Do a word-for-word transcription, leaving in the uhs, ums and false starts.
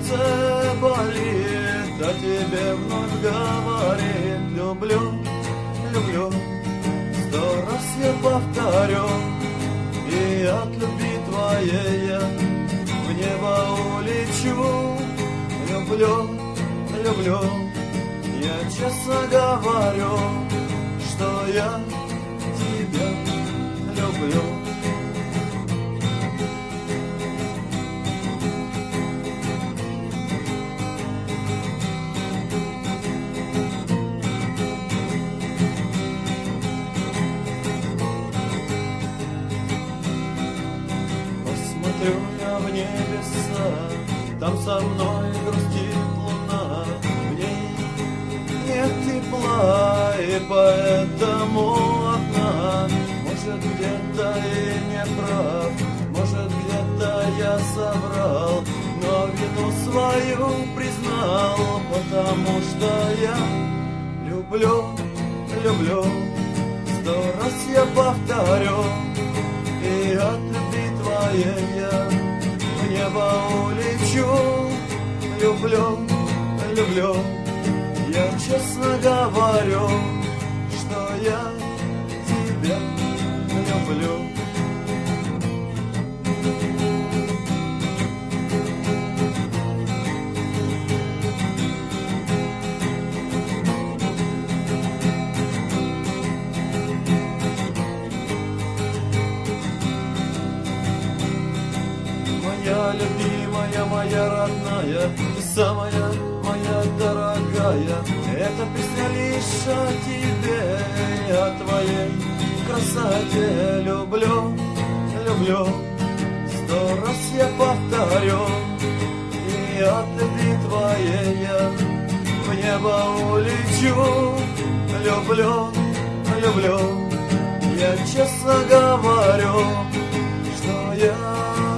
сердце болит, а тебе вновь говорит: люблю, люблю. Сто раз я повторю, и от любви твоей я в небо улечу. Люблю, люблю, я честно говорю, что я тебя люблю. Посмотрю я в небеса, там со мной грустит луна, в ней нет тепла, и поэтому одна. Может, где-то и не прав, может, где-то я соврал, но вину свою признал, потому что я люблю, люблю. Сто раз я повторю, и от любви твоей я в небо улечу. Люблю, люблю, я честно говорю, что я тебя люблю. Моя любимая, моя родная, ты самая моя дорогая. Это песня лишь о тебе и о твоей красоте. Люблю, люблю, сто раз я повторю, и от любви твоей я в небо улечу. Люблю, люблю, я честно говорю, что я